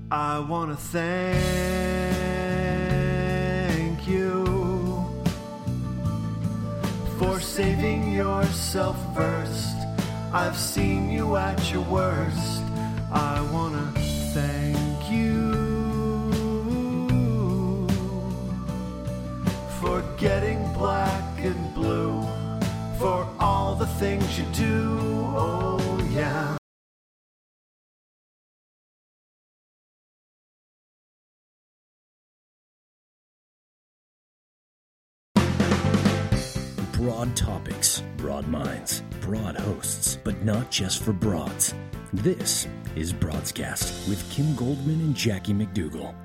I want to thank you for saving yourself first. I've seen you at your worst. I want to thank you for getting black and blue, for all the things you do. Oh yeah. Broad topics, broad minds, broad hosts, but not just for broads. This is Broadscast with Kim Goldman and Jackie McDougall.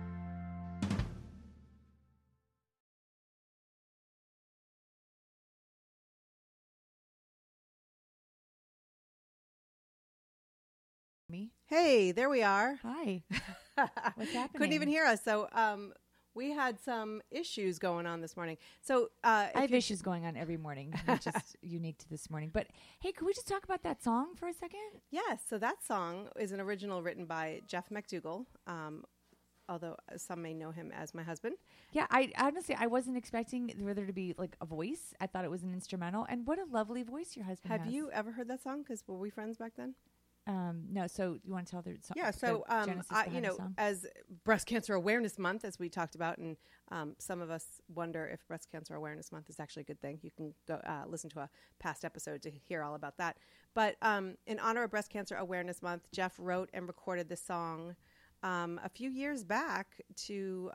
Me? Hey, there we are. Hi. What's happening? Couldn't even hear us. So we had some issues going on this morning. So I have issues going on every morning, which is unique to this morning. But hey, could we just talk about that song for a second? Yes. So that song is an original written by Jeff McDougall, although some may know him as my husband. Yeah, I honestly, I wasn't expecting there to be like a voice. I thought it was an instrumental. And what a lovely voice your husband has. Have you ever heard that song? Because were we friends back then? No. So you want to tell the song? Yeah. So, as Breast Cancer Awareness Month, as we talked about, and some of us wonder if Breast Cancer Awareness Month is actually a good thing. You can go listen to a past episode to hear all about that. But in honor of Breast Cancer Awareness Month, Jeff wrote and recorded this song a few years back to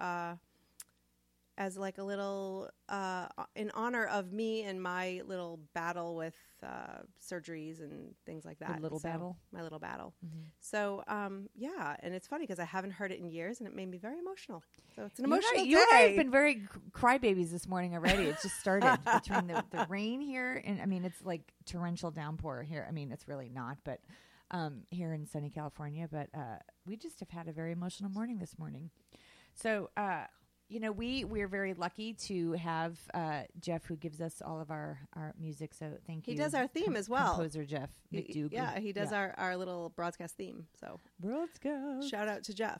as like a little in honor of me and my little battle with surgeries and things like that. My little battle. Mm-hmm. So yeah, and it's funny because I haven't heard it in years, and it made me very emotional. So it's an emotional day. You and I have been very crybabies this morning already. It just started between the rain here, and I mean it's like torrential downpour here. I mean it's really not, but here in sunny California. But we just have had a very emotional morning this morning. So. We're very lucky to have Jeff, who gives us all of our music. So thank you. He does our theme as well. Composer Jeff McDougall. Yeah, he does our little broadcast theme. So Broadcast. Shout out to Jeff.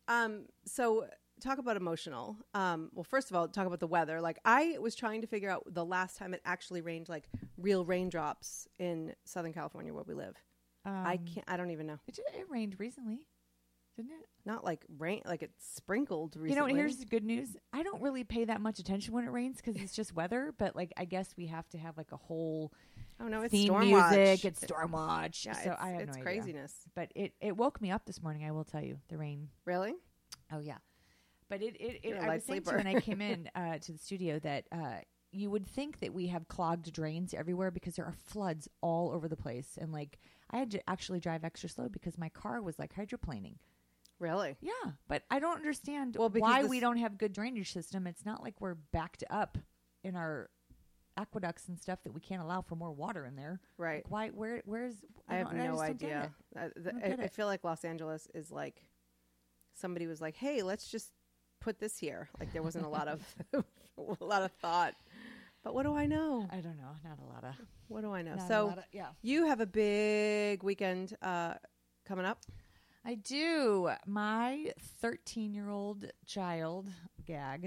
So talk about emotional. Well, first of all, talk about the weather. Like I was trying to figure out the last time it actually rained, like real raindrops in Southern California where we live. I don't even know. It rained recently. Didn't it? Not like rain, like it sprinkled recently. You know, here's the good news. I don't really pay that much attention when it rains because it's just weather. But like, I guess we have to have like a whole it's theme storm music. Watch. It's storm watch. Yeah, so I have it's no craziness. Idea. But it woke me up this morning. I will tell you, the rain. Really? Oh yeah. But You're a I was saying when I came in to the studio that you would think that we have clogged drains everywhere because there are floods all over the place, and like I had to actually drive extra slow because my car was like hydroplaning. Really? Yeah, but I don't understand why we don't have good drainage system. It's not like we're backed up in our aqueducts and stuff that we can't allow for more water in there. Right. Like why? Where's? I have no idea. I feel like Los Angeles is like somebody was like, "Hey, let's just put this here." Like there wasn't a lot of thought. But what do I know? I don't know. Not a lot of. What do I know? So you have a big weekend coming up. I do. My 13-year-old child, Gag,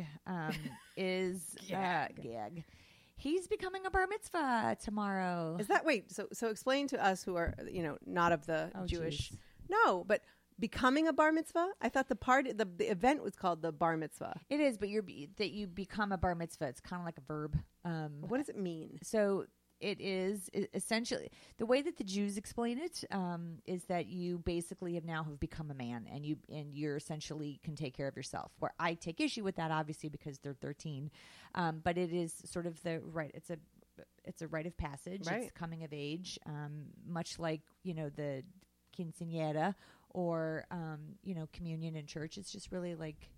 is Gag. He's becoming a bar mitzvah tomorrow. Is that So explain to us who are not of the Jewish. Geez. No, but becoming a bar mitzvah. I thought the event was called the bar mitzvah. It is, but you become a bar mitzvah. It's kind of like a verb. What does it mean? So. It is essentially the way that the Jews explain it is that you basically have become a man and you're essentially can take care of yourself. Where I take issue with that, obviously, because they're 13, but it is sort of the right. It's a rite of passage. Right. It's coming of age, much like the quinceañera or communion in church. It's just really like.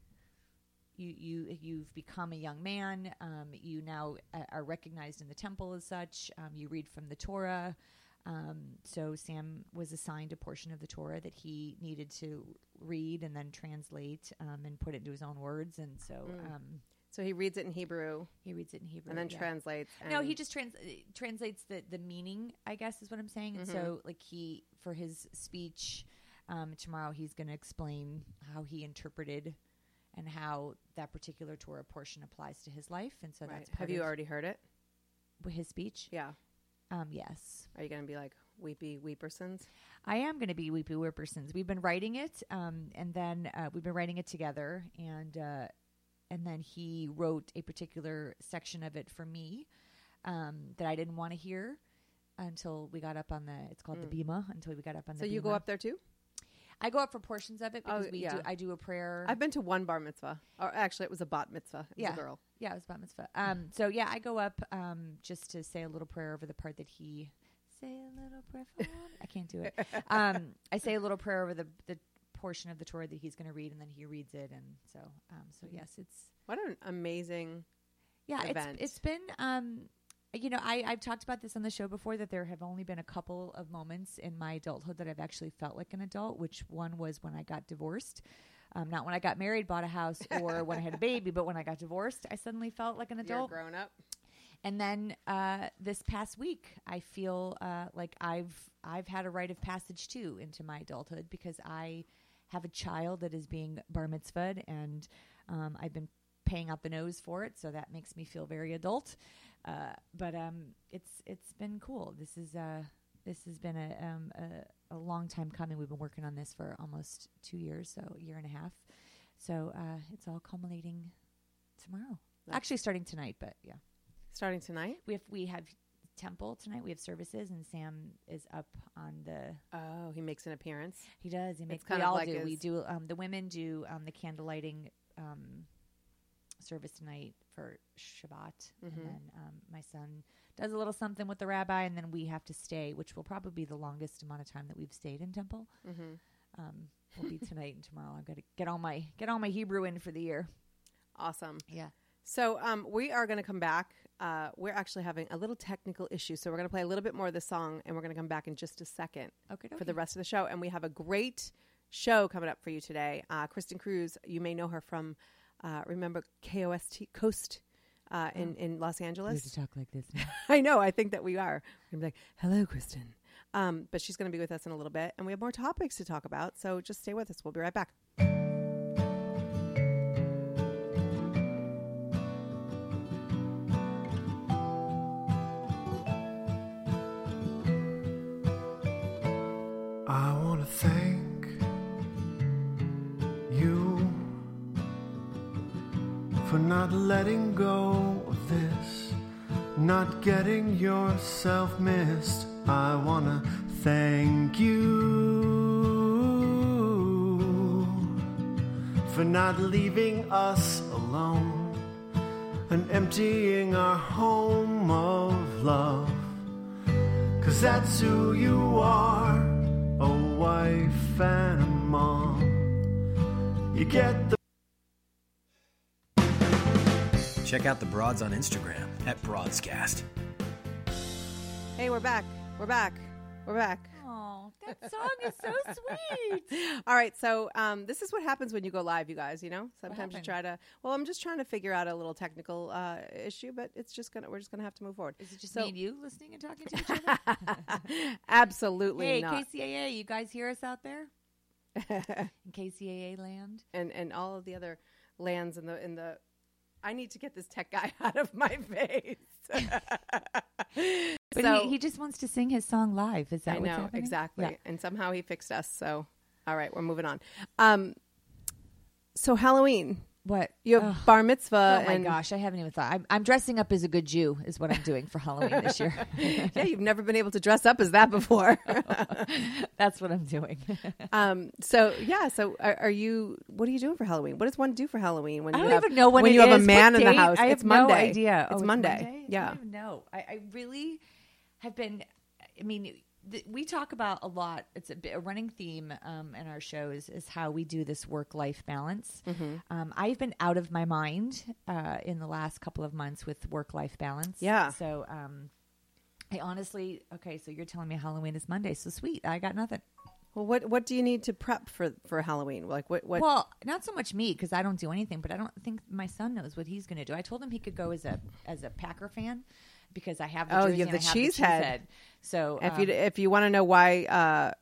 You've become a young man. You now are recognized in the temple as such. You read from the Torah. So Sam was assigned a portion of the Torah that he needed to read and then translate and put it into his own words. And so, so he reads it in Hebrew. And then translates. No, he just translates the meaning, I guess is what I'm saying. And so like for his speech, Tomorrow he's going to explain how he interpreted and how that particular Torah portion applies to his life. And so that's part Have you already heard it? His speech? Yeah. Yes. Are you going to be like weepy weepersons? I am going to be weepy weepersons. We've been writing it, and then we've been writing it together, and then he wrote a particular section of it for me that I didn't want to hear until we got up on it's called the Bima, until we got up on the Bima. So you go up there too? I go up for portions of it because I do a prayer. I've been to one bar mitzvah. Or actually, it was a bat mitzvah. It was a girl. Yeah, it was bat mitzvah. So yeah, I go up just to say a little prayer over the part that he say a little prayer for me. I can't do it. I say a little prayer over the portion of the Torah that he's going to read, and then he reads it, and so yes, it's what an amazing event. It's been. I've talked about this on the show before, that there have only been a couple of moments in my adulthood that I've actually felt like an adult, which one was when I got divorced. Not when I got married, bought a house, or when I had a baby, but when I got divorced, I suddenly felt like an adult. You're grown up. And then this past week, I feel like I've had a rite of passage, too, into my adulthood, because I have a child that is being bar mitzvahed, and I've been paying out the nose for it, so that makes me feel very adult. But it's been cool. This has been a long time coming. We've been working on this for almost 2 years, so a year and a half. So it's all culminating tomorrow. Actually, starting tonight, but yeah. Starting tonight? We have temple tonight. We have services, and Sam is up on the. Oh, he makes an appearance. He does. He makes. We all do. We do. The women do the candle lighting service tonight for Shabbat, and then my son does a little something with the rabbi, and then we have to stay, which will probably be the longest amount of time that we've stayed in temple. Will be tonight and tomorrow. I've got to get all my Hebrew in for the year. Awesome. Yeah. So we are going to come back. We're actually having a little technical issue, so we're going to play a little bit more of the song, and we're going to come back in just a second for the rest of the show. And we have a great show coming up for you today. Kristen Cruz, you may know her from, remember Coast in Los Angeles? We have to talk like this now. I know. I think that we are. We're going to be like, hello, Kristen. But she's going to be with us in a little bit, and we have more topics to talk about, so just stay with us. We'll be right back. I want to thank you for not letting go of this, not getting yourself missed. I want to thank you for not leaving us alone and emptying our home of love, 'cause that's who you are. A wife and a mom. You get the. Check out the Broads on Instagram at Broadscast. Hey, we're back. We're back. Oh, that song is so sweet. All right, so this is what happens when you go live, you guys. You know, sometimes you try to. Well, I'm just trying to figure out a little technical issue, but we're just gonna have to move forward. Is it just me and you listening and talking to each other? Absolutely not. Hey, KCAA, you guys hear us out there? In KCAA land, and all of the other lands in the. I need to get this tech guy out of my face. But so, he just wants to sing his song live. Is that what's happening? Exactly. Yeah. And somehow he fixed us. So, all right, we're moving on. So Halloween. What? You have bar mitzvah. Oh, my gosh. I haven't even thought. I'm dressing up as a good Jew is what I'm doing for Halloween this year. Yeah, you've never been able to dress up as that before. That's what I'm doing. So are you, what are you doing for Halloween? What does one do for Halloween when I you don't even know when you it have is. a man What in the date? house? I have It's Monday. no idea. It's Monday. Yeah. I don't even know. I really have been, I mean, we talk about a lot. It's a running theme in our shows is how we do this work-life balance. Mm-hmm. I've been out of my mind in the last couple of months with work-life balance. Yeah. So I honestly, so you're telling me Halloween is Monday. So sweet. I got nothing. Well, what do you need to prep for Halloween? Like what? Well, not so much me because I don't do anything, but I don't think my son knows what he's going to do. I told him he could go as a Packer fan. Because I have the jersey you have the cheese head. So if you want to know why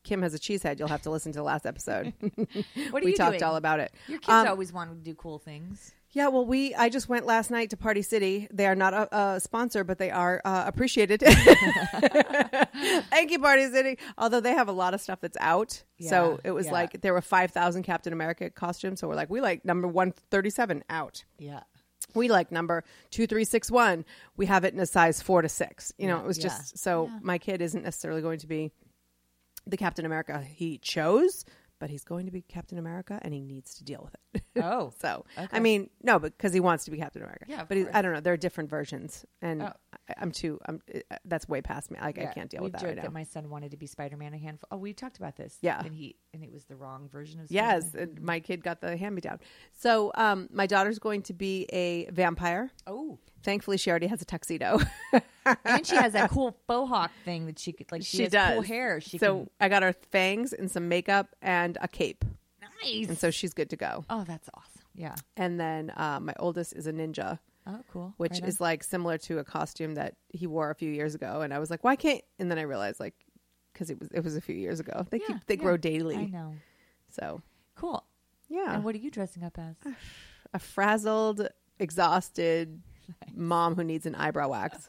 Kim has a cheese head, you'll have to listen to the last episode. What are we you talked doing? all about it. Your kids always wanted to do cool things. Yeah, well, I just went last night to Party City. They are not a sponsor, but they are appreciated. Thank you, Party City. Although they have a lot of stuff that's out. Yeah, So it was yeah. like there were 5,000 Captain America costumes. So we're like, we like number 137 out. Yeah. We like number 2361. We have it in a size 4 to 6. You know, it was Yeah. just so my kid isn't necessarily going to be the Captain America he chose, but he's going to be Captain America and he needs to deal with it. Oh. So, Okay. I mean, no, because he wants to be Captain America. Yeah, of but course. I don't know. There are different versions, and Oh. that's way past me. Like, I can't deal with We've that right joked now. that my son wanted to be Spider-Man a handful. Oh, we talked about this. Yeah. And it was the wrong version of Yes, Spider-Man. and my kid got the hand-me-down. So, my daughter's going to be a vampire. Oh. Thankfully, she already has a tuxedo. And she has that cool faux hawk thing that she could, like, she has does. cool hair. So I got her fangs and some makeup and a cape, nice. and so she's good to go. Oh, that's awesome. Yeah. And then my oldest is a ninja, Oh, cool. which Right on. is like similar to a costume that he wore a few years ago. And I was like, why can't? And then I realized, like, because it was a few years ago. They grow daily. I know. So Cool. yeah, And what are you dressing up as? a frazzled, exhausted mom who needs an eyebrow wax.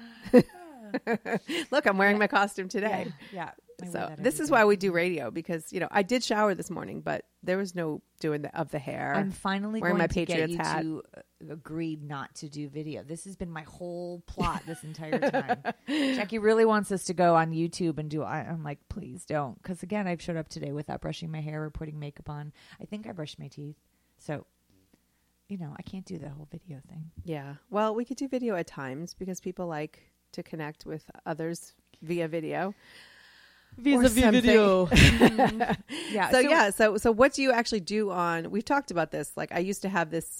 Look, I'm wearing my costume today. Yeah. I wear So that this every is day. why we do radio, because I did shower this morning, but there was no doing the hair. I'm finally wearing going my to Patriots get hat. you to agree not to do video. This has been my whole plot this entire time. Jackie really wants us to go on YouTube and do. I'm like, please don't, because again, I've showed up today without brushing my hair or putting makeup on. I think I brushed my teeth, so I can't do the whole video thing. Yeah. Well, we could do video at times because people like to connect with others via video. Or something. Yeah. So what do you actually do on? We've talked about this. Like, I used to have this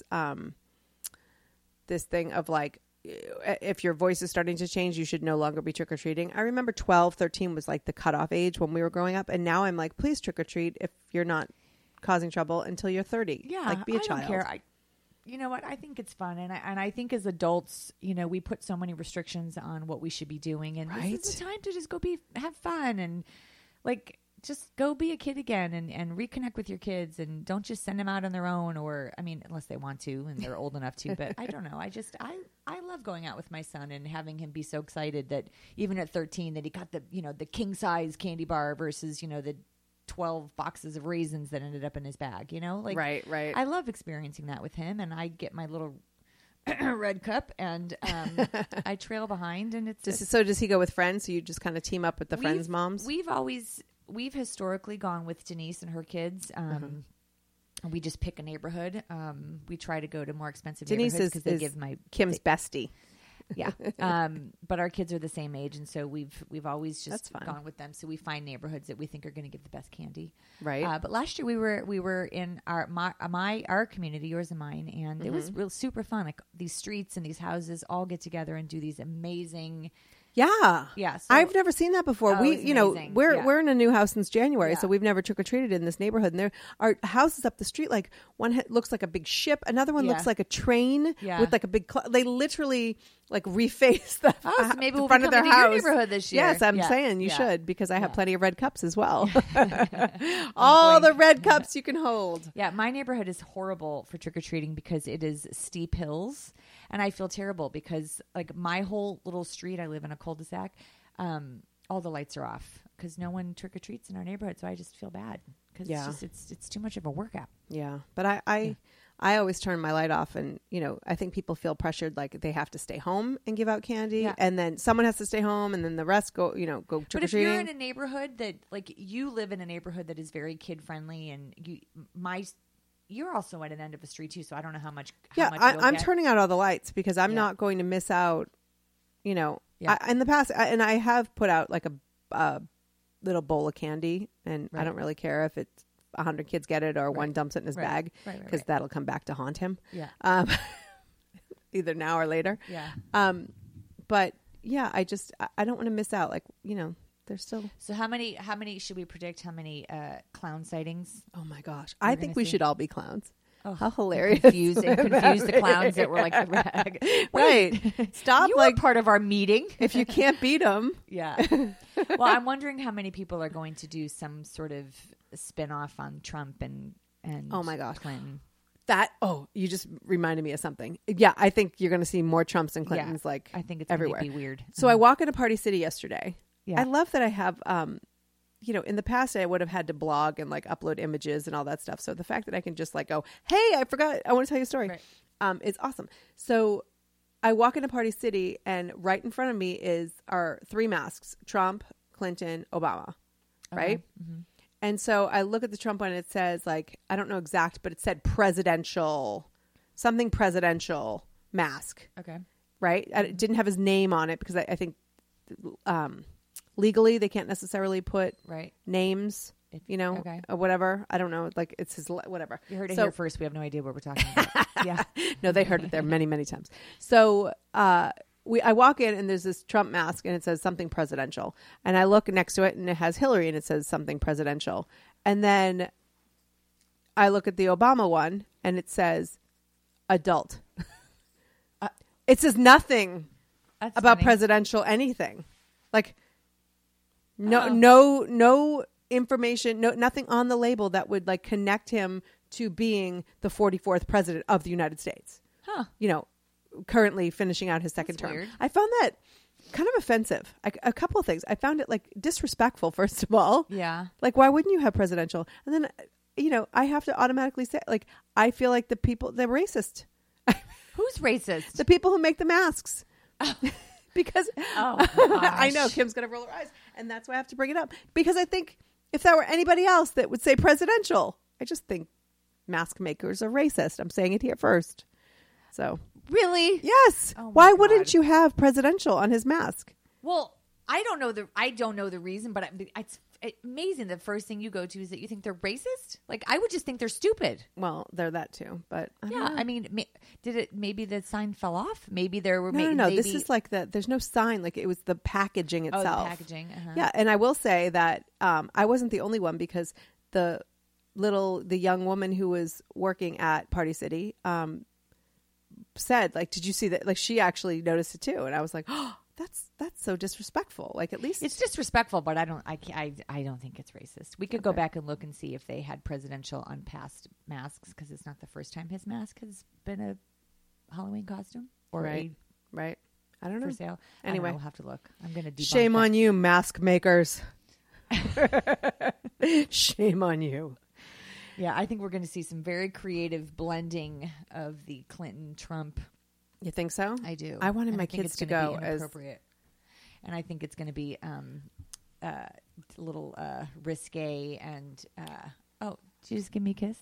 this thing of like, if your voice is starting to change, you should no longer be trick or treating. I remember 12, 13 was like the cutoff age when we were growing up, and now I'm like, please trick or treat if you're not causing trouble until you're 30. Yeah, like be a I child. don't care. You know what? I think it's fun, and I think as adults, we put so many restrictions on what we should be doing, and Right. this is the time to just go have fun, and like just go be a kid again, and reconnect with your kids, and don't just send them out on their own, or unless they want to and they're old enough to. But I don't know. I love going out with my son and having him be so excited that even at 13 that he got the the king size candy bar versus the 12 boxes of raisins that ended up in his bag, Right. I love experiencing that with him, and I get my little red cup, and I trail behind, and Does he go with friends? So you just kind of team up with the friends' moms? We've historically gone with Denise and her kids. We just pick a neighborhood. We try to go to more expensive Denise neighborhoods because they is give Kim's bestie. Yeah. But our kids are the same age, and so we've always just That's fun. gone with them. So we find neighborhoods that we think are going to give the best candy. Right. But last year we were in our community, yours and mine, and it was real super fun. Like these streets and these houses all get together and do these amazing. Yeah. Yeah. So, I've never seen that before. Oh, We, it's you know, amazing. we're in a new house since January, Yeah. so we've never trick or treated in this neighborhood. And there are houses up the street. Like one looks like a big ship, another one Yeah. looks like a train Yeah. with like a big. They literally like reface the, Oh, so maybe the we'll front be of their coming to your house. neighborhood this year. Yes, I'm Yeah. saying you Yeah. should, because I have Yeah. plenty of red cups as well. All the red cups you can hold. Yeah, my neighborhood is horrible for trick or treating because it is steep hills, and I feel terrible because like my whole little street, I live in a cul-de-sac. All the lights are off because no one trick or treats in our neighborhood, so I just feel bad because Yeah. it's too much of a workout. Yeah, but I always turn my light off, and I think people feel pressured, like they have to stay home and give out candy, Yeah. and then someone has to stay home, and then the rest go trick But or if you're in treating. a neighborhood that like you live in a neighborhood that is very kid friendly, and you're also at an end of a street too, so I don't know how much. Yeah, much I'm get. turning out all the lights because I'm Yeah. not going to miss out. Yeah. In the past, and I have put out like a little bowl of candy, and I Right. don't really care if it's 100 kids get it or one dumps it in his Right. bag, Right, because that'll come back to haunt him. Yeah. Either now or later. Yeah. But yeah, I don't want to miss out. Like, there's still. So how many should we predict? How many clown sightings? Oh my gosh. We're I think gonna we see. should all be clowns. How hilarious. Confuse the clowns that were like, right. Stop. You like were part of our meeting. if you can't beat them. Yeah. Well, I'm wondering how many people are going to do some sort of spin-off on Trump and oh my gosh, Clinton. You just reminded me of something. Yeah, I think you're going to see more Trumps and Clintons I think it's everywhere. Going to be weird. So I walk into Party City yesterday. Yeah. I love that I have, in the past I would have had to blog and like upload images and all that stuff. So the fact that I can just like go, hey, I forgot, I want to tell you a story. Right. It's awesome. So I walk into Party City and right in front of me are three masks: Trump, Clinton, Obama. Right. Mm-hmm. And so I look at the Trump one and it says like, I don't know exact, but it said presidential mask. Okay. Right. It didn't have his name on it because I think legally they can't necessarily put names, or whatever. I don't know. Like it's his, whatever. You heard it here first. We have no idea what we're talking about. Yeah. No, they heard it there many, many times. So, I walk in and there's this Trump mask and it says something presidential. And I look next to it and it has Hillary and it says something presidential. And then I look at the Obama one and it says adult. It says nothing about presidential anything. Like no information, nothing on the label that would like connect him to being the 44th president of the United States. Huh. Currently finishing out his second term. Weird. I found that kind of offensive. A couple of things. I found it like disrespectful, first of all. Yeah. Like, why wouldn't you have presidential? And then, I have to automatically say, like, I feel like they're racist. Who's racist? The people who make the masks. Because I know Kim's going to roll her eyes. And that's why I have to bring it up. Because I think if that were anybody else that would say presidential, I just think mask makers are racist. I'm saying it here first. So... Really? Yes. Oh why wouldn't you have presidential on his mask? Well, I don't know the reason, but it's amazing. The first thing you go to is that you think they're racist. Like I would just think they're stupid. Well, they're that too, but I mean, maybe the sign fell off? Maybe there were no. Maybe... This is like there's no sign. Like it was the packaging itself. Oh, the packaging. Uh-huh. Yeah, and I will say that I wasn't the only one because the young woman who was working at Party City said, like, did you see that? Like, she actually noticed it too, and I was like, oh, that's so disrespectful. Like, at least it's disrespectful, but I don't think it's racist. We could go back and look and see if they had presidential on past masks because it's not the first time his mask has been a Halloween costume or right. I don't know for sale. Anyway, we'll have to look. I'm going to debunk shame that. on you, mask makers. Shame on you. Yeah, I think we're going to see some very creative blending of the Clinton-Trump. You think so? I do. I wanted my kids to go as appropriate, and I think it's going to be a little risque. And did you just give me a kiss?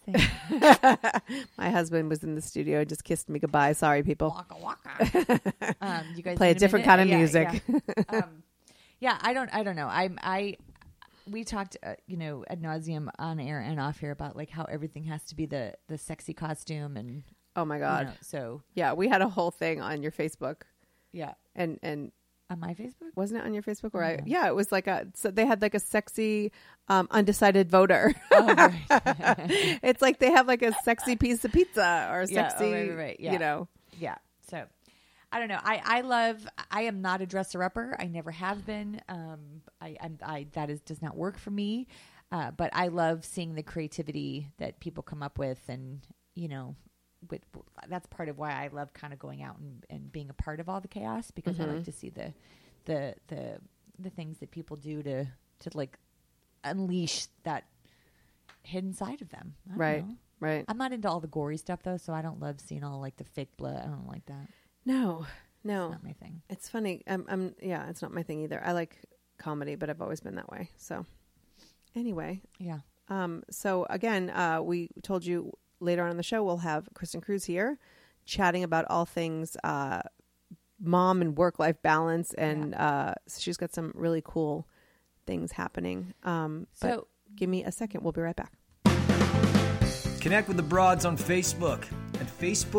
My husband was in the studio and just kissed me goodbye. Sorry, people. Waka waka. You guys play a different kind of music. Yeah, I don't know. We talked, ad nauseum on air and off here about like how everything has to be the sexy costume and. Oh my God! So yeah, we had a whole thing on your Facebook. Yeah, and on my Facebook, wasn't it on your Facebook? Or yeah, it was like so they had like a sexy undecided voter. Oh, right. It's like they have like a sexy piece of pizza or sexy, right. Yeah. Yeah. So. I don't know. I am not a dresser upper. I never have been. Does not work for me. But I love seeing the creativity that people come up with, and that's part of why I love kind of going out and being a part of all the chaos because I like to see the things that people do to like unleash that hidden side of them. Right. I'm not into all the gory stuff though, so I don't love seeing all like the fake blood. I don't like that. No, it's not my thing. It's funny. It's not my thing either. I like comedy, but I've always been that way. So anyway, yeah. So again, we told you later on in the show, we'll have Kristen Cruz here chatting about all things, mom and work-life balance. And, she's got some really cool things happening. But give me a second. We'll be right back. Connect with the Broads on Facebook at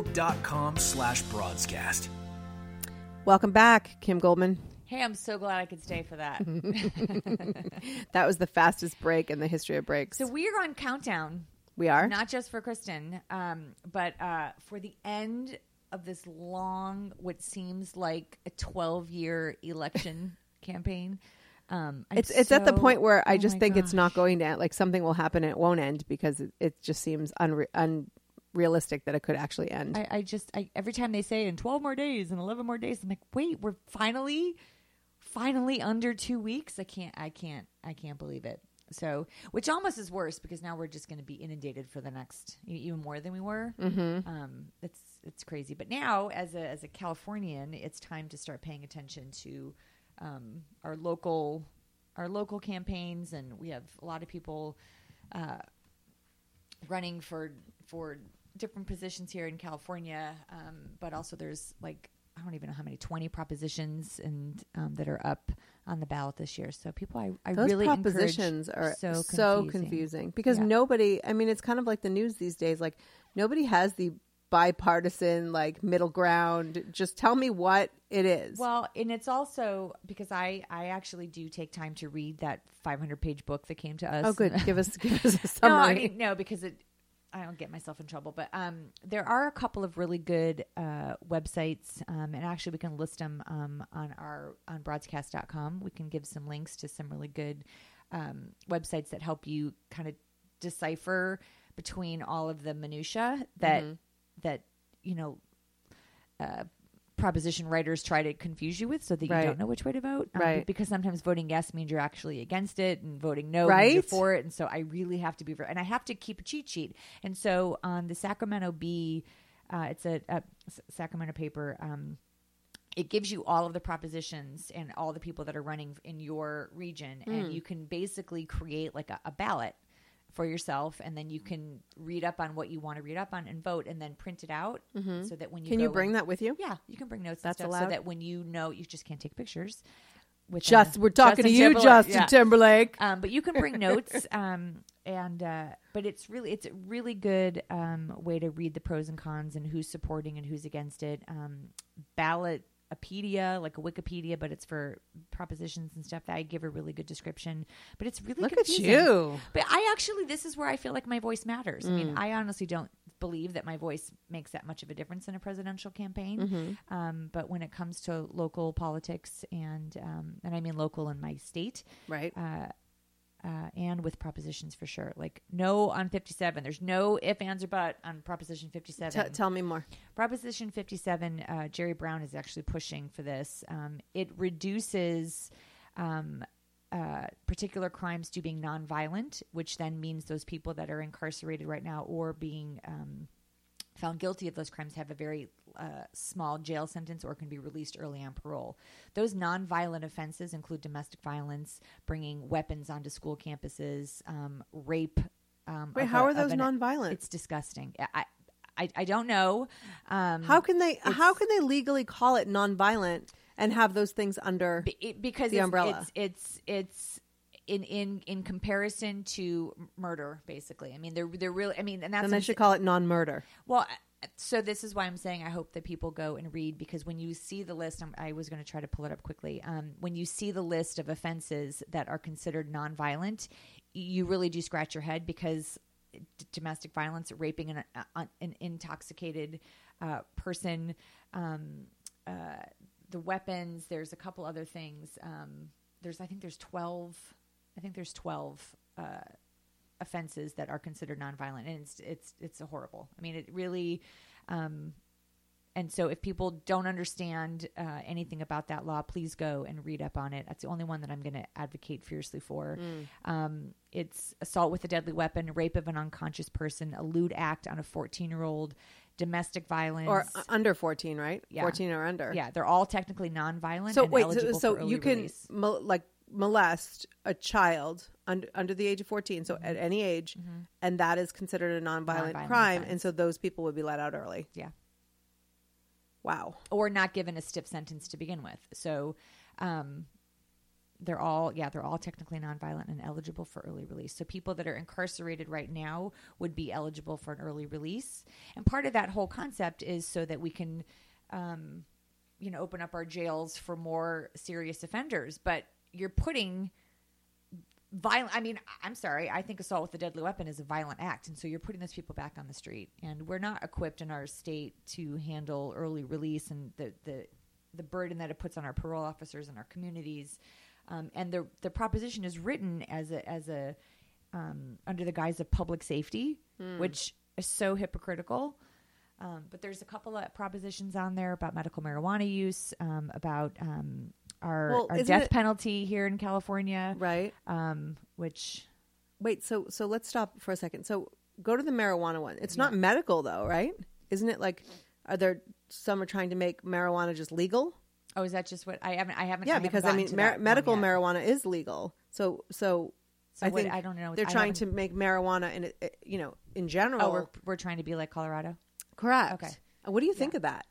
facebook.com/broadscast. Welcome back, Kim Goldman. Hey, I'm so glad I could stay for that. That was the fastest break in the history of breaks. So we are on countdown We are? Not just for Kristen, but for the end of this long, what seems like a 12-year election campaign. It's at the point where I just think it's not going to end. Like something will happen and it won't end because it just seems unrealistic that it could actually end. I every time they say in 12 more days and 11 more days, I'm like, wait, we're finally under 2 weeks. I can't believe it. So, which almost is worse because now we're just going to be inundated for the next even more than we were. It's crazy. But now, as a Californian, it's time to start paying attention to our local campaigns, and we have a lot of people running for different positions here in California. But also, there's like I don't even know how many 20 propositions and that are up on the ballot this year. So people, I those really propositions are so confusing because nobody. I mean, it's kind of like the news these days. Like nobody has the bipartisan like middle ground. Just tell me what it is. Well, and it's also because I actually do take time to read that 500-page book that came to us. Oh, good. Give us a summary. No, because I don't get myself in trouble, but there are a couple of really good websites, and actually we can list them on broadcast.com. We can give some links to some really good websites that help you kind of decipher between all of the minutia that proposition writers try to confuse you with, so that you don't know which way to vote. Right. Because sometimes voting yes means you're actually against it, and voting no means you're for it. And so I really have to be, and I have to keep a cheat sheet. And so on the Sacramento Bee, it's a Sacramento paper. It gives you all of the propositions and all the people that are running in your region, and you can basically create like a ballot for yourself, and then you can read up on what you want to read up on and vote, and then print it out so that when you can you bring that with you? Yeah, you can bring notes. That's and stuff allowed. So that when you just can't take pictures. We're talking to you, Justin Timberlake. But you can bring notes, but it's a really good way to read the pros and cons and who's supporting and who's against it. Ballotpedia, like a Wikipedia, but it's for propositions and stuff. That I give a really good description, but it's really confusing. Look at you. But this is where I feel like my voice matters. I mean, I honestly don't believe that my voice makes that much of a difference in a presidential campaign. But when it comes to local politics and I mean local in my state, right. And with propositions for sure. Like no on 57. There's no if, ands, or but on Proposition 57. Tell me more. Proposition 57, Jerry Brown is actually pushing for this. It reduces particular crimes to being nonviolent, which then means those people that are incarcerated right now or being found guilty of those crimes have a very small jail sentence or can be released early on parole. Those nonviolent offenses include domestic violence, bringing weapons onto school campuses, rape. Wait, how are those nonviolent? It's disgusting. I don't know. How can they legally call it nonviolent and have those things under the umbrella? It's in comparison to murder, basically. I mean, they're really. I mean, and that's. Then they should call it non-murder. Well, so this is why I'm saying I hope that people go and read, because when you see the list, I was going to try to pull it up quickly. When you see the list of offenses that are considered nonviolent, you really do scratch your head, because domestic violence, raping an intoxicated person, the weapons. There's a couple other things. I think there's 12 offenses that are considered nonviolent, and it's horrible. I mean, it really. And so, if people don't understand anything about that law, please go and read up on it. That's the only one that I'm going to advocate fiercely for. It's assault with a deadly weapon, rape of an unconscious person, a lewd act on a 14-year-old, domestic violence, or under 14, right? Yeah. 14 or under. Yeah, they're all technically nonviolent. So and wait, eligible so for early you can release. molest a child under the age of 14, so at any age, and that is considered a nonviolent crime, offense. And so those people would be let out early. Yeah. Wow. Or not given a stiff sentence to begin with. So they're all technically nonviolent and eligible for early release. So people that are incarcerated right now would be eligible for an early release. And part of that whole concept is so that we can open up our jails for more serious offenders. But you're putting violent. I mean, I'm sorry. I think assault with a deadly weapon is a violent act. And so you're putting those people back on the street. And we're not equipped in our state to handle early release and the burden that it puts on our parole officers and our communities. And the proposition is written as a under the guise of public safety, which is so hypocritical. But there's a couple of propositions on there about medical marijuana use, about our death penalty here in California. Right. Which. Wait, so let's stop for a second. So go to the marijuana one. It's not medical though, right? Isn't it like, some are trying to make marijuana just legal? Oh, is that just what I haven't? Yeah, because I mean, medical marijuana is legal. So I think I don't know. They're trying to make marijuana in in general. Oh, we're trying to be like Colorado. Correct. Okay. What do you think of that?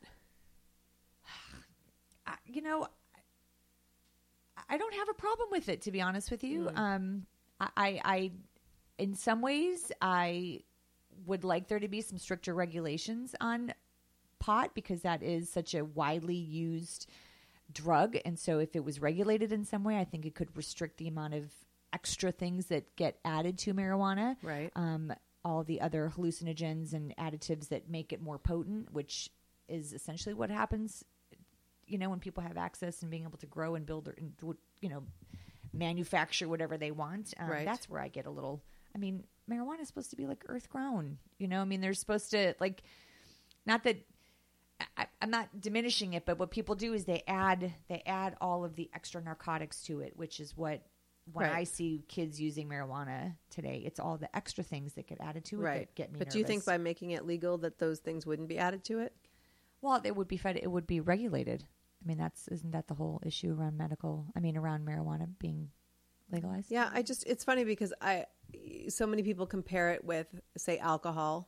I don't have a problem with it, to be honest with you. I in some ways, I would like there to be some stricter regulations on pot because that is such a widely used drug. And so if it was regulated in some way, I think it could restrict the amount of extra things that get added to marijuana. Right. All the other hallucinogens and additives that make it more potent, which is essentially what happens, when people have access and being able to grow and build and manufacture whatever they want. Right. That's where I get a little, marijuana is supposed to be like earth grown, they're supposed to not that I'm not diminishing it, but what people do is they add all of the extra narcotics to it, which is what, when I see kids using marijuana today, it's all the extra things that get added to it that get me nervous. Do you think by making it legal that those things wouldn't be added to it? Well, it would be fed. It would be regulated. Isn't that the whole issue around around marijuana being legalized? Yeah, it's funny because so many people compare it with, say, alcohol.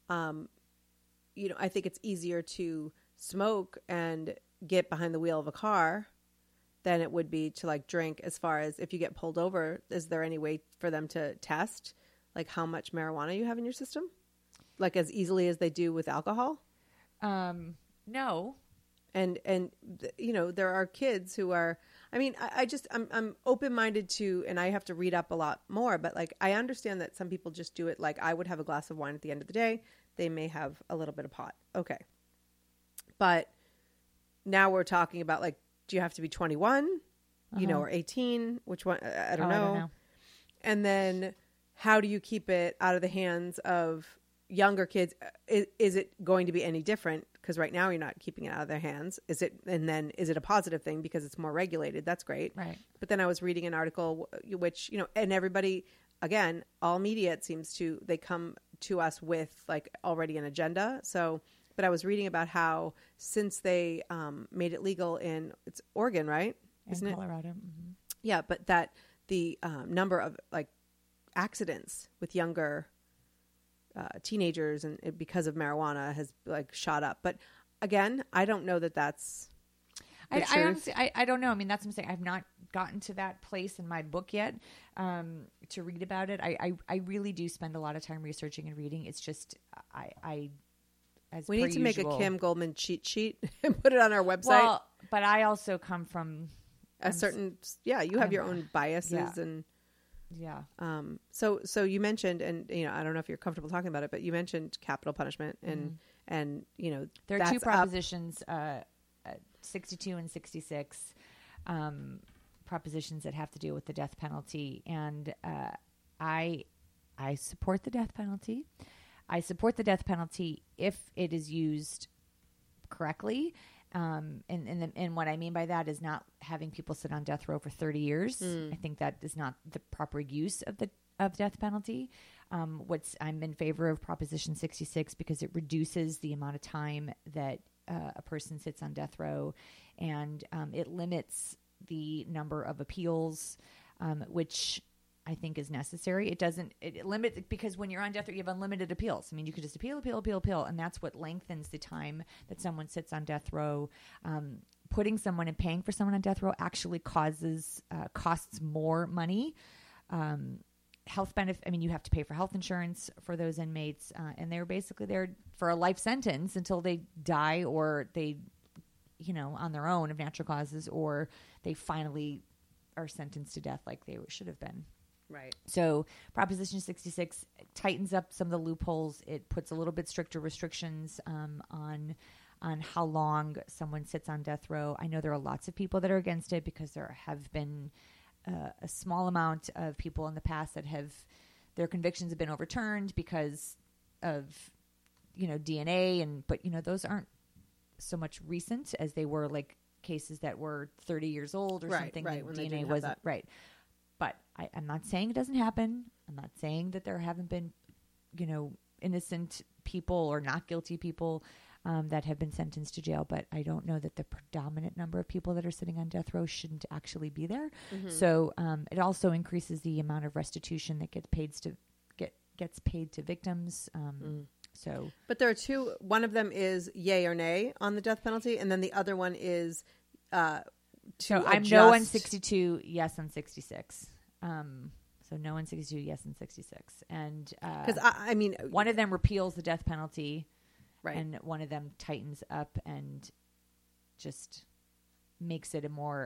I think it's easier to smoke and get behind the wheel of a car than it would be to drink. As far as if you get pulled over, is there any way for them to test how much marijuana you have in your system? As easily as they do with alcohol? No. And there are kids who are, I'm open-minded to, and I have to read up a lot more, but I understand that some people just do it. I would have a glass of wine at the end of the day. They may have a little bit of pot. Okay. But now we're talking about do you have to be 21, or 18? Which one? I don't know. And then how do you keep it out of the hands of younger kids? Is it going to be any different? Because right now you're not keeping it out of their hands. Is it a positive thing because it's more regulated? That's great. Right. But then I was reading an article which, and everybody, again, all media, it seems they come to us with already an agenda. So, but I was reading about how since they made it legal it's Oregon, right? Isn't it? Colorado. Mm-hmm. Yeah. But that the number of accidents with younger teenagers and because of marijuana has shot up. But again, I don't know that that's I honestly, I don't know. That's what I'm saying. I've not gotten to that place in my book yet to read about it. I really do spend a lot of time researching and reading. It's just we need to make a Kim Goldman cheat sheet and put it on our website. Well, but I also come from a certain you have your own biases and so you mentioned, and I don't know if you're comfortable talking about it, but you mentioned capital punishment and there are two propositions, 62 and 66 propositions that have to do with the death penalty, and I support the death penalty. I support the death penalty if it is used correctly. And what I mean by that is not having people sit on death row for 30 years. I think that is not the proper use of death penalty. I'm in favor of Proposition 66 because it reduces the amount of time that a person sits on death row, and it limits the number of appeals, which I think is necessary. It limits, because when you're on death row, you have unlimited appeals. You could just appeal, and that's what lengthens the time that someone sits on death row. Putting someone and paying for someone on death row actually costs more money. Health benefit. You have to pay for health insurance for those inmates, and they're basically there for a life sentence until they die, or they, on their own of natural causes, or they finally are sentenced to death like they should have been. Right. So Proposition 66 tightens up some of the loopholes. It puts a little bit stricter restrictions on how long someone sits on death row. I know there are lots of people that are against it because there have been a small amount of people in the past that have their convictions have been overturned because of DNA, but those aren't so much recent as they were like cases that were 30 years old or something. Right, when DNA wasn't right. But I'm not saying it doesn't happen. I'm not saying that there haven't been, innocent people or not guilty people that have been sentenced to jail. But I don't know that the predominant number of people that are sitting on death row shouldn't actually be there. Mm-hmm. So it also increases the amount of restitution that gets paid to victims. So, but there are two. One of them is yay or nay on the death penalty, and then the other one is so I'm no on 62, yes on 66. So no on 62, yes on 66, and because I mean, one of them repeals the death penalty, right, and one of them tightens up and just makes it a more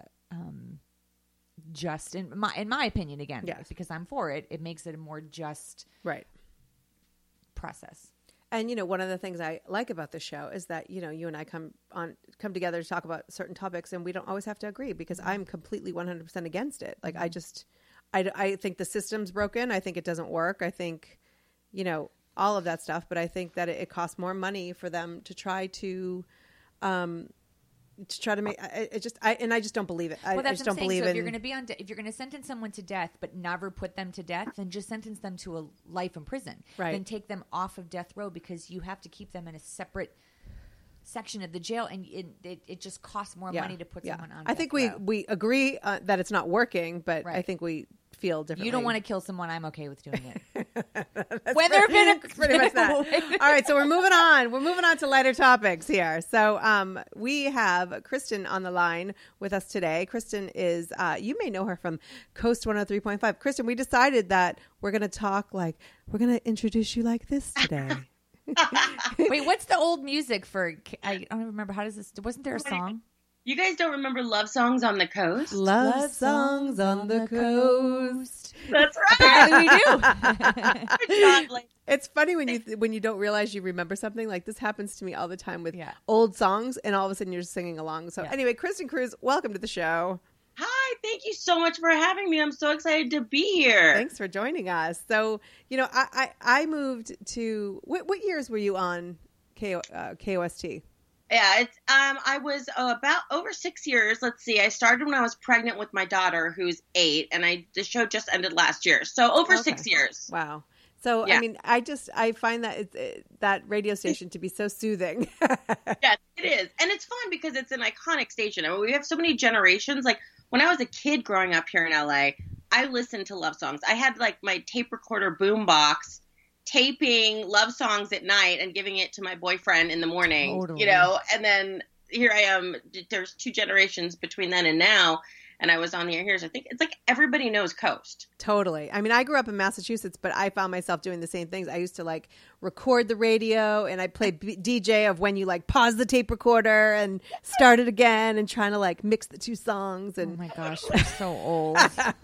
just. In my opinion, again, yes, because I'm for it. It makes it a more just process. And one of the things I like about the show is that you and I come together to talk about certain topics, and we don't always have to agree because I'm completely 100% against it. Like I think the system's broken. I think it doesn't work. I think all of that stuff. But I think that it costs more money for them to try to make I just don't believe it. I just don't believe it. If you're going to if you're going to sentence someone to death but never put them to death, then just sentence them to a life in prison. Right. Then take them off of death row because you have to keep them in a separate section of the jail, and it just costs more money to put someone on. I think we agree that it's not working, but I think we feel differently. You don't want to kill someone. I'm okay with doing it. When there have been pretty much that. All right, so we're moving on. We're moving on to lighter topics here. So we have Kristen on the line with us today. Kristen is, you may know her from Coast 103.5. Kristen, we decided that we're going to introduce you like this today. Wait, what's the old music for? I don't remember. How does this? Wasn't there a song? You guys don't remember Love Songs on the Coast? Love Songs on the Coast. That's right. We do. It's funny when you don't realize you remember something. Like this happens to me all the time with old songs, and all of a sudden you're just singing along. So anyway, Kristen Cruz, welcome to the show. Hi, thank you so much for having me. I'm so excited to be here. Thanks for joining us. So, I moved to what years were you on KOST? Yeah, it's I was about over 6 years. Let's see. I started when I was pregnant with my daughter, who's 8, and the show just ended last year. So over 6 years. Wow. So I mean, I find that that radio station to be so soothing. Yes, it is, and it's fun because it's an iconic station. I mean, we have so many generations. Like when I was a kid growing up here in LA, I listened to love songs. I had like my tape recorder boombox, taping love songs at night and giving it to my boyfriend in the morning, totally. And then here I am. There's 2 generations between then and now. And I was on the air here. So I think it's like everybody knows Coast. Totally. I mean, I grew up in Massachusetts, but I found myself doing the same things. I used to like record the radio, and I played DJ of when you like pause the tape recorder and start it again and trying to like mix the 2 songs. And oh my gosh, we're so old.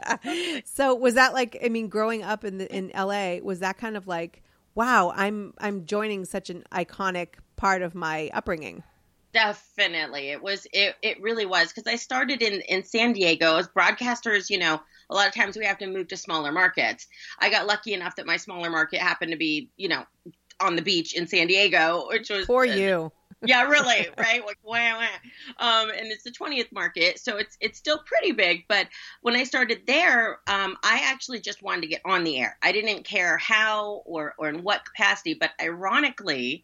So was that like, I mean, growing up in LA, was that kind of like, wow, I'm joining such an iconic part of my upbringing? Definitely. It really was, because I started in San Diego. As broadcasters, a lot of times we have to move to smaller markets. I got lucky enough that my smaller market happened to be, on the beach in San Diego, which was for you. Yeah, really, right? Like wah, wah. And it's the 20th market, so it's still pretty big. But when I started there, I actually just wanted to get on the air. I didn't care how or in what capacity. But ironically,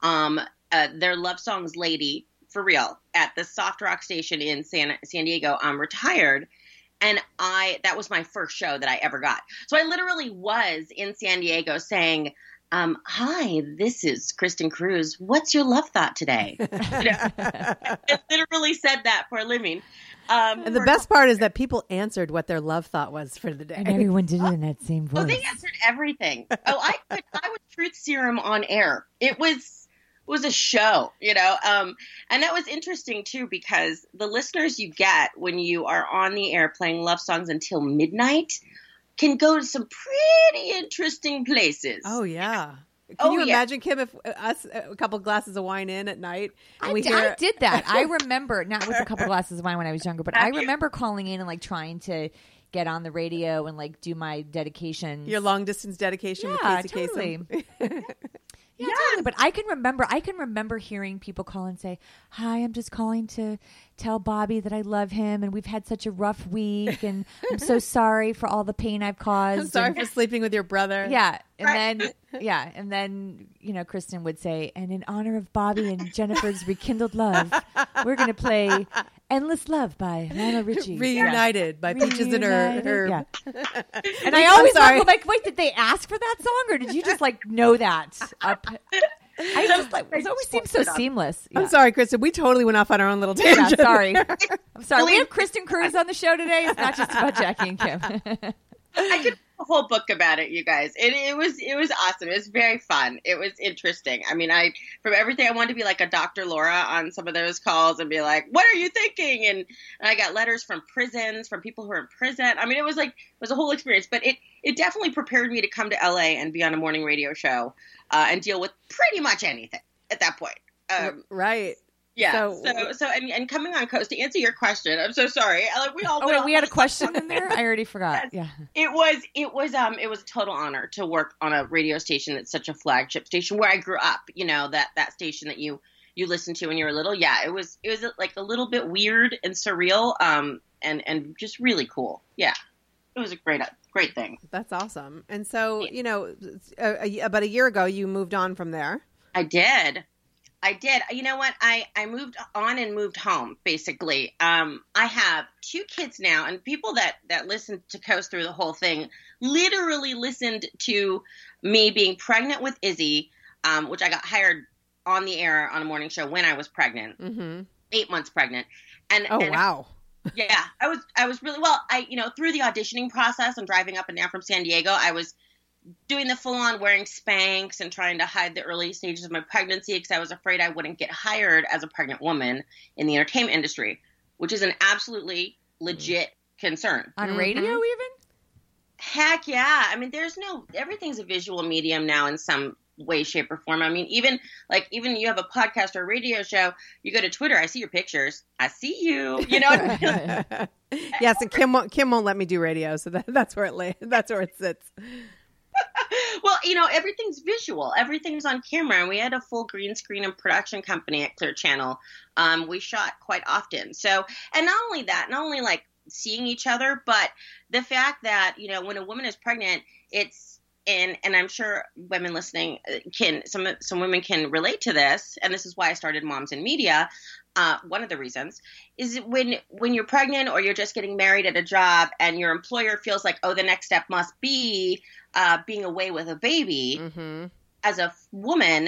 their Love Songs lady, for real, at the soft rock station in San Diego, retired. And that was my first show that I ever got. So I literally was in San Diego saying, hi, this is Kristen Cruz. What's your love thought today? I literally said that for a living. And the best part is that people answered what their love thought was for the day. And everyone did it in that same voice. Oh, they answered everything. I was Truth Serum on air. It was a show, and that was interesting too, because the listeners you get when you are on the air playing love songs until midnight can go to some pretty interesting places. Oh yeah. Can you imagine, Kim, if us a couple glasses of wine in at night and I did that. I remember, not with a couple glasses of wine when I was younger, but I remember calling in and like trying to get on the radio and like do my dedications. Your long distance dedication with Casey totally. Kasem. Yeah, totally. But I can remember hearing people call and say, "Hi, I'm just calling to tell Bobby that I love him, and we've had such a rough week, and I'm so sorry for all the pain I've caused. I'm sorry for sleeping with your brother." Yeah, and then Kristen would say, "And in honor of Bobby and Jennifer's rekindled love, we're going to play Endless Love by Lionel Richie, Reunited by Peaches and her." Yeah. And I always go like, wait, did they ask for that song, or did you just like know that up? I just like it always seems so seamless. Yeah. I'm sorry, Kristen. We totally went off on our own little tangent. Yeah, sorry. I'm sorry. We have Kristen Cruz on the show today. It's not just about Jackie and Kim. I could a whole book about it, you guys. It was awesome. It was very fun. It was interesting. I mean, from everything, I wanted to be like a Dr. Laura on some of those calls and be like, "What are you thinking?" And I got letters from prisons, from people who are in prison. I mean, it was a whole experience. But it definitely prepared me to come to LA and be on a morning radio show and deal with pretty much anything at that point. Right. Yeah. So and coming on Coast, to answer your question, I'm so sorry. We had a question in there. I already forgot. Yes. Yeah. It was a total honor to work on a radio station that's such a flagship station where I grew up. You know, that station that you listened to when you were little. Yeah. It was like a little bit weird and surreal. And just really cool. Yeah. It was a great thing. That's awesome. And so, about a year ago, you moved on from there. I did. You know what? I moved on and moved home, basically. I have 2 kids now, and people that listened to Coast through the whole thing literally listened to me being pregnant with Izzy, which I got hired on the air on a morning show when I was pregnant, 8 months pregnant. Wow. Yeah, I was really, well, through the auditioning process and driving up and down from San Diego, I was doing the full-on wearing Spanx and trying to hide the early stages of my pregnancy because I was afraid I wouldn't get hired as a pregnant woman in the entertainment industry, which is an absolutely legit concern. On radio even? Heck yeah. I mean, everything's a visual medium now in some way, shape, or form. I mean, even you have a podcast or a radio show, you go to Twitter, I see your pictures. I see you, Yes, and Kim won't let me do radio, so that's where it sits. Well, everything's visual. Everything's on camera. And we had a full green screen and production company at Clear Channel. We shot quite often. So, and not only like seeing each other, but the fact that, when a woman is pregnant, and I'm sure women listening some women can relate to this. And this is why I started Moms in Media. One of the reasons is when you're pregnant or you're just getting married at a job and your employer feels like, the next step must be being away with a baby. Mm-hmm. As a woman,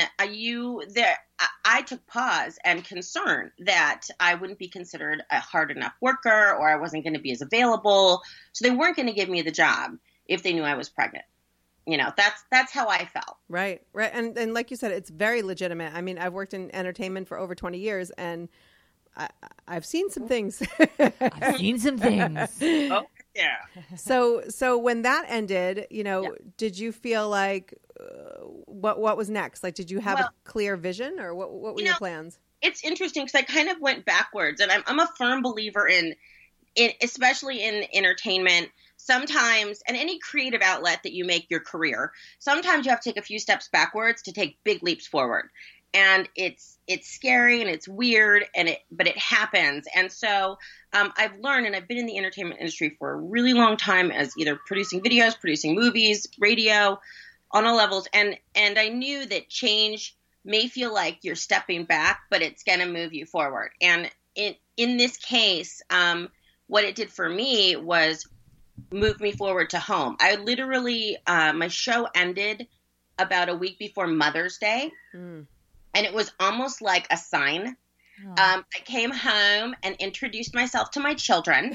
I took pause and concern that I wouldn't be considered a hard enough worker or I wasn't going to be as available. So they weren't going to give me the job if they knew I was pregnant. That's how I felt. Right. And like you said, it's very legitimate. I mean, I've worked in entertainment for over 20 years and I've seen some things. I've seen some things. Oh, yeah. So when that ended, did you feel like what was next? Like, did you have a clear vision or what were your plans? It's interesting because I kind of went backwards, and I'm a firm believer in especially in entertainment. Sometimes, and any creative outlet that you make your career, sometimes you have to take a few steps backwards to take big leaps forward. And it's scary and it's weird, but it happens. And so I've learned, and I've been in the entertainment industry for a really long time as either producing videos, producing movies, radio, on all levels. And I knew that change may feel like you're stepping back, but it's going to move you forward. And in this case, what it did for me was move me forward to home. I literally, my show ended about a week before Mother's Day. Mm. And it was almost like a sign. Oh. I came home and introduced myself to my children.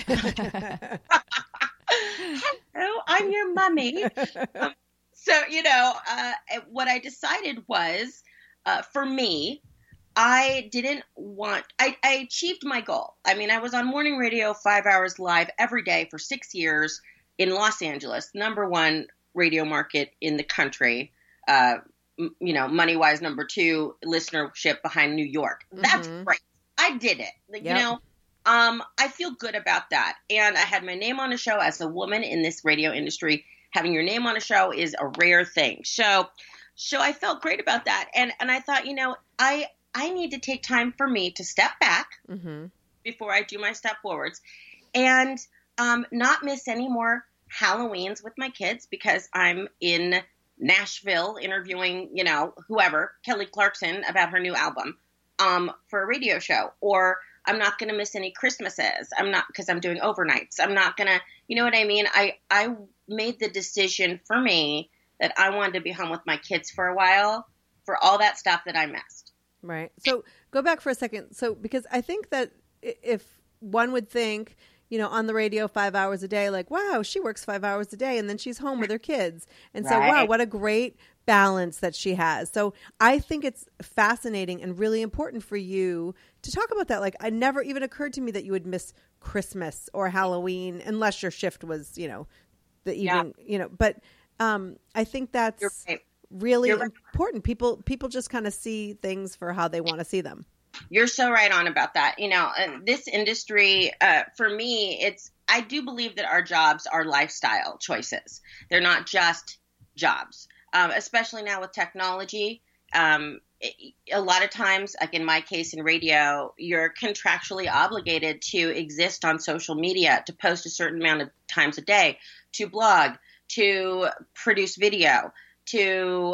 Hello, I'm your mommy. What I decided was, for me, I achieved my goal. I mean, I was on morning radio 5 hours live every day for 6 years. in Los Angeles, number one radio market in the country. Money wise, number 2 listenership behind New York. That's great. I did it. Yep. I feel good about that. And I had my name on a show. As a woman in this radio industry, having your name on a show is a rare thing. So I felt great about that. And I thought, I need to take time for me to step back before I do my step forwards, and not miss any more Halloweens with my kids, because I'm in Nashville interviewing, whoever, Kelly Clarkson, about her new album for a radio show. Or I'm not going to miss any Christmases. I'm not, because I'm doing overnights. I'm not going to, you know what I mean? I made the decision for me that I wanted to be home with my kids for a while for all that stuff that I missed. Right. So go back for a second. So, because I think that if one would think, on the radio 5 hours a day, like, wow, she works 5 hours a day and then she's home with her kids. And so, wow, what a great balance that she has. So I think it's fascinating and really important for you to talk about that. Like, it never even occurred to me that you would miss Christmas or Halloween unless your shift was, the evening, but I think that's really important. People just kind of see things for how they want to see them. You're so right on about that. This industry, for me, I do believe that our jobs are lifestyle choices. They're not just jobs, especially now with technology. A lot of times, like in my case in radio, you're contractually obligated to exist on social media, to post a certain amount of times a day, to blog, to produce video, to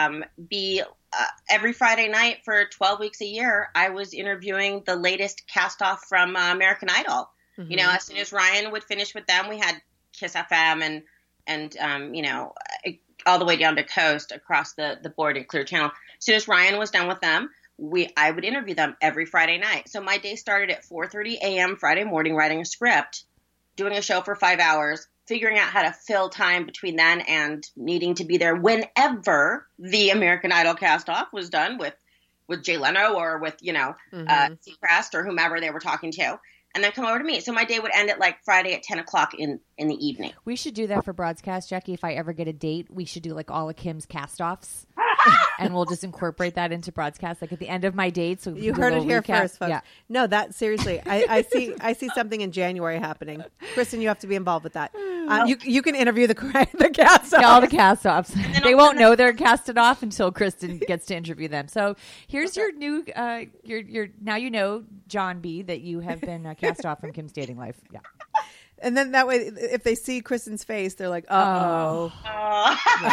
be every Friday night for 12 weeks a year, I was interviewing the latest cast off from American Idol. As soon as Ryan would finish with them, we had Kiss FM and all the way down to Coast across the board at Clear Channel. As soon as Ryan was done with them, I would interview them every Friday night. So my day started at 4:30 a.m. Friday morning, writing a script, doing a show for 5 hours, figuring out how to fill time between then and needing to be there whenever the American Idol cast off was done with Jay Leno or with, Seacrest or whomever they were talking to, and then come over to me. So my day would end at like Friday at 10 o'clock in the evening. We should do that for Broadcast, Jackie. If I ever get a date, we should do like all of Kim's cast-offs. And we'll just incorporate that into Broadcast, like at the end of my date. So you heard it here first, folks. Yeah. No, that seriously, I see something in January happening. Kristen, you have to be involved with that. You can interview the cast-offs. All the cast-offs. They won't know they're casted off until Kristen gets to interview them. So here's your new, your now you know, John B., that you have been cast off from Kim's dating life. Yeah. And then that way, if they see Kristen's face, they're like, uh-oh. Yeah.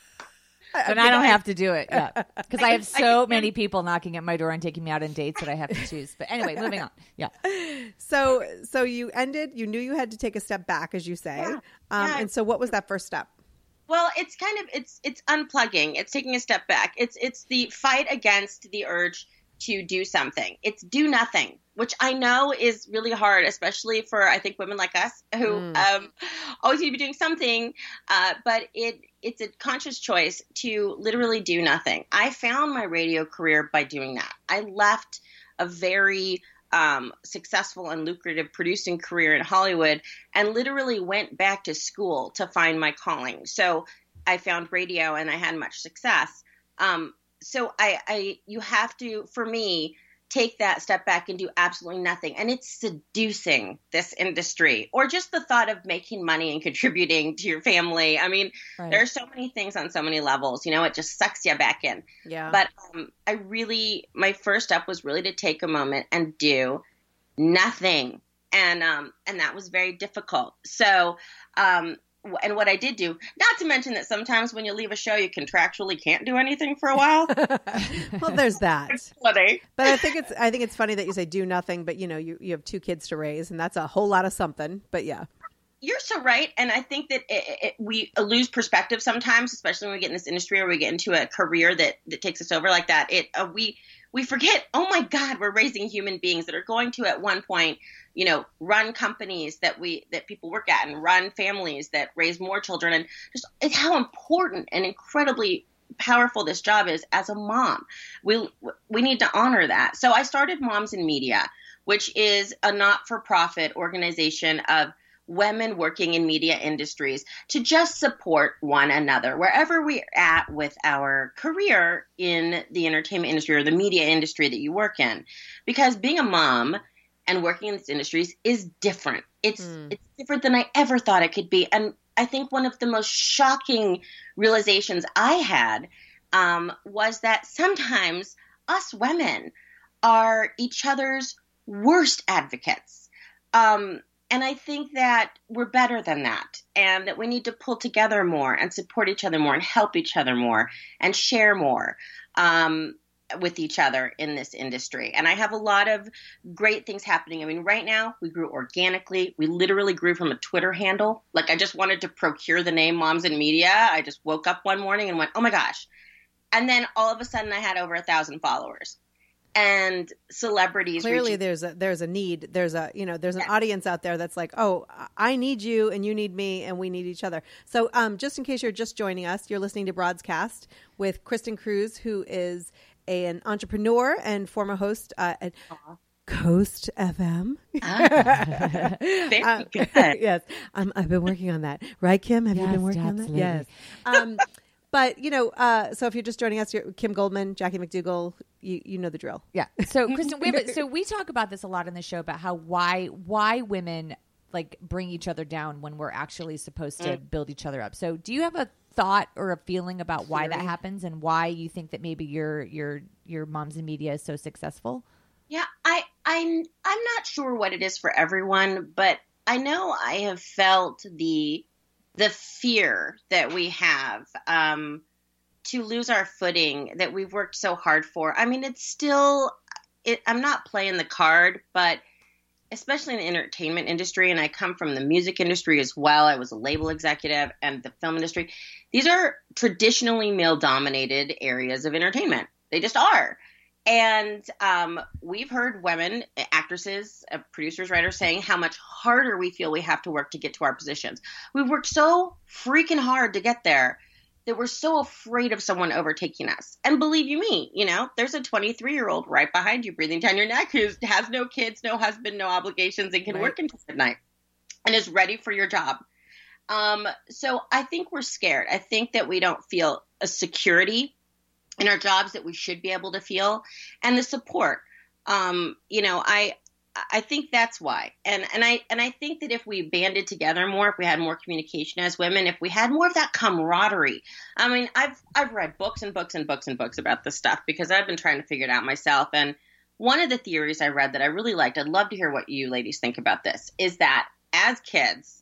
But I don't have to do it yet because I have so many people knocking at my door and taking me out on dates that I have to choose. But anyway, moving on. Yeah. So you knew you had to take a step back, as you say. Yeah. And so what was that first step? Well, it's kind of, it's unplugging. It's taking a step back. It's the fight against the urge to do something. It's do nothing, which I know is really hard, especially for, I think, women like us who always need to be doing something. But it's a conscious choice to literally do nothing. I found my radio career by doing that. I left a very successful and lucrative producing career in Hollywood and literally went back to school to find my calling. So I found radio and I had much success. So you have to, for me, take that step back and do absolutely nothing. And it's seducing, this industry, or just the thought of making money and contributing to your family. I mean, There are so many things on so many levels, it just sucks you back in. Yeah. But my first step was really to take a moment and do nothing. And that was very difficult. So, and what I did do, not to mention that sometimes when you leave a show, you contractually can't do anything for a while. Well, there's that. It's funny. But I think it's funny that you say do nothing, but you have 2 kids to raise, and that's a whole lot of something. But yeah. You're so right. And I think that we lose perspective sometimes, especially when we get in this industry or we get into a career that takes us over like that. We forget, oh my God, we're raising human beings that are going to at one point, run companies that people work at and run families that raise more children, and just it's how important and incredibly powerful this job is as a mom. We need to honor that. So I started Moms in Media, which is a not-for-profit organization of women working in media industries to just support one another wherever we're at with our career in the entertainment industry or the media industry that you work in. Because being a mom and working in these industries is different. It's different than I ever thought it could be. And I think one of the most shocking realizations I had was that sometimes us women are each other's worst advocates. And I think that we're better than that, and that we need to pull together more and support each other more and help each other more and share more with each other in this industry. And I have a lot of great things happening. I mean, right now we grew organically. We literally grew from a Twitter handle. Like, I just wanted to procure the name Moms in Media. I just woke up one morning and went, oh my gosh. And then all of a sudden I had over 1,000 followers. And celebrities. Clearly, there's a need. There's an audience out there that's like, oh, I need you and you need me and we need each other. So, just in case you're just joining us, you're listening to Broadscast with Kristen Cruz, who is an entrepreneur and former host at Coast FM. Very good. Yes, I've been working on that. Right, Kim? Have you been working on that? Yes. But, so if you're just joining us, you're Kim Goldman, Jackie McDougall, you know the drill. Yeah. So, Kristen, we talk about this a lot in the show about how why women like bring each other down when we're actually supposed to build each other up. So do you have a thought or a feeling about why that happens and why you think that maybe your Moms in Media is so successful? Yeah, I'm not sure what it is for everyone, but I know I have felt the fear that we have to lose our footing that we've worked so hard for. I mean, it's still, I'm not playing the card, but especially in the entertainment industry, and I come from the music industry as well. I was a label executive and the film industry. These are traditionally male-dominated areas of entertainment. They just are. And we've heard women, actresses, producers, writers saying how much harder we feel we have to work to get to our positions. We've worked so freaking hard to get there that we're so afraid of someone overtaking us. And believe you me, there's a 23-year-old right behind you breathing down your neck who has no kids, no husband, no obligations, and can work until midnight and is ready for your job. So I think we're scared. I think that we don't feel a security in our jobs that we should be able to feel, and the support. I think that's why. And I think that if we banded together more, if we had more communication as women, if we had more of that camaraderie. I mean, I've read books and books and books and books about this stuff because I've been trying to figure it out myself. And one of the theories I read that I really liked, I'd love to hear what you ladies think about this, is that as kids,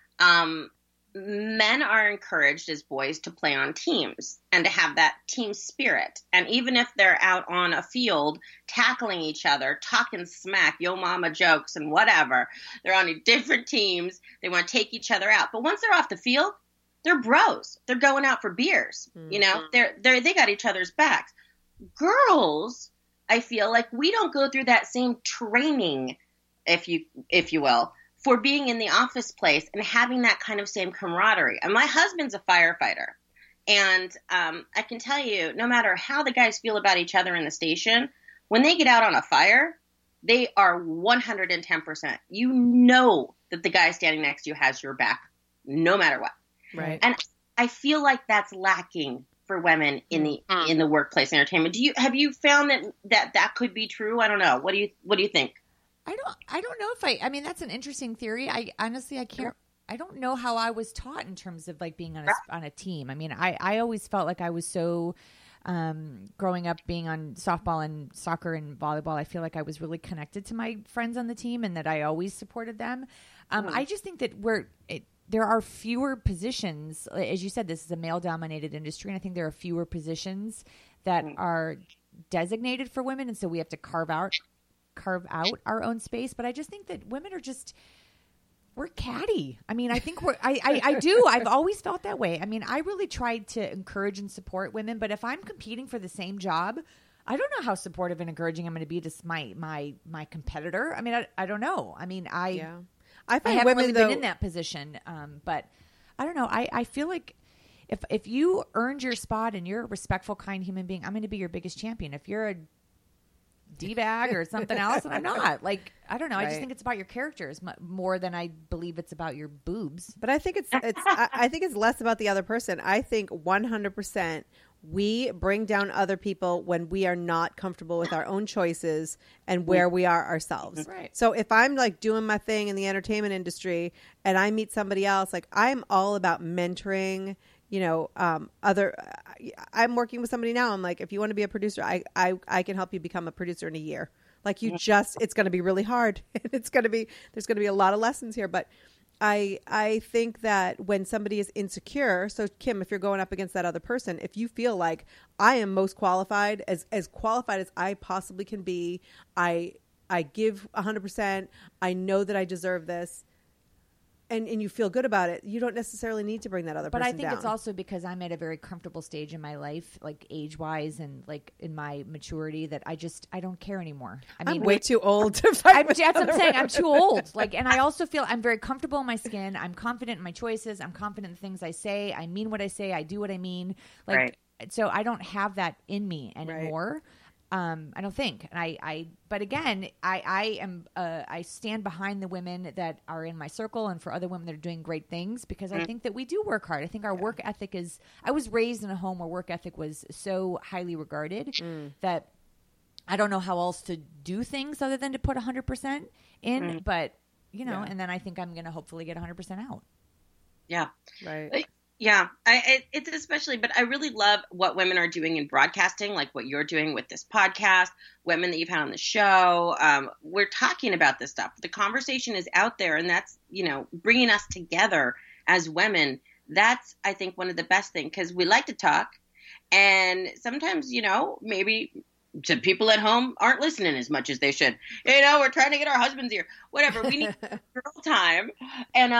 men are encouraged as boys to play on teams and to have that team spirit. And even if they're out on a field tackling each other, talking smack, yo mama jokes and whatever, they're on different teams. They want to take each other out. But once they're off the field, they're bros. They're going out for beers. Mm-hmm. They got each other's backs. Girls, I feel like we don't go through that same training, if you will, for being in the office place and having that kind of same camaraderie. And my husband's a firefighter. And I can tell you, no matter how the guys feel about each other in the station, when they get out on a fire, they are 110%. You know that the guy standing next to you has your back, no matter what. Right. And I feel like that's lacking for women in the workplace entertainment. Have you found that could be true? I don't know. What do you think? I don't know if I mean, that's an interesting theory. I honestly, I don't know how I was taught in terms of like being on a team. I mean, I always felt like I was so, growing up being on softball and soccer and volleyball, I feel like I was really connected to my friends on the team and that I always supported them. I just think that there are fewer positions. As you said, this is a male dominated industry. And I think there are fewer positions that are designated for women. And so we have to carve out our own space. But I just think that women are we're catty. I mean, I think I do. I've always felt that way. I mean, I really tried to encourage and support women, but if I'm competing for the same job, I don't know how supportive and encouraging I'm going to be to my competitor. I mean, I don't know. I mean, I haven't really been in that position. But I don't know. I feel like if you earned your spot and you're a respectful, kind human being, I'm going to be your biggest champion. If you're a D-bag or something else, and I'm not. Like, I don't know. I just Right. think it's about your characters more than I believe it's about your boobs. But I think I think it's less about the other person. I think 100% we bring down other people when we are not comfortable with our own choices and where we are ourselves. Right. So if I'm like doing my thing in the entertainment industry and I meet somebody else, like I'm all about mentoring, you know, I'm working with somebody now. I'm like, if you want to be a producer, I can help you become a producer in a year. Like you just, it's going to be really hard. There's going to be a lot of lessons here, but I think that when somebody is insecure, so Kim, if you're going up against that other person, if you feel like I am most qualified, as qualified as I possibly can be, I give 100%, I know that I deserve this, and you feel good about it, you don't necessarily need to bring that other person down. But I think it's also because I'm at a very comfortable stage in my life, like age-wise and like in my maturity, that I don't care anymore. I mean, I'm way too old to fight with that's what I'm saying. women. I'm too old. Like, and I also feel I'm very comfortable in my skin. I'm confident in my choices. I'm confident in the things I say. I mean what I say. I do what I mean. Like, Right. So I don't have that in me anymore. I don't think. And but again, I stand behind the women that are in my circle and for other women that are doing great things, because I think that we do work hard. I think our work ethic I was raised in a home where work ethic was so highly regarded that I don't know how else to do things other than to put 100% in, but you know, and then I think I'm going to hopefully get 100% out. Yeah. Right. Yeah, it's especially, but I really love what women are doing in broadcasting, like what you're doing with this podcast, women that you've had on the show. We're talking about this stuff. The conversation is out there, and that's, you know, bringing us together as women. That's, I think, one of the best things, because we like to talk, and sometimes, you know, maybe some people at home aren't listening as much as they should. You know, we're trying to get our husbands here. Whatever. We need girl time. And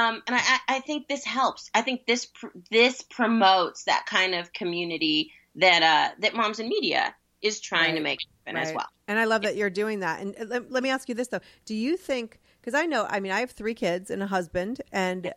I think this helps. I think this promotes that kind of community that Moms in Media is trying to make happen as well. And I love that you're doing that. And let me ask you this, though. Do you think, because I have 3 kids and a husband, and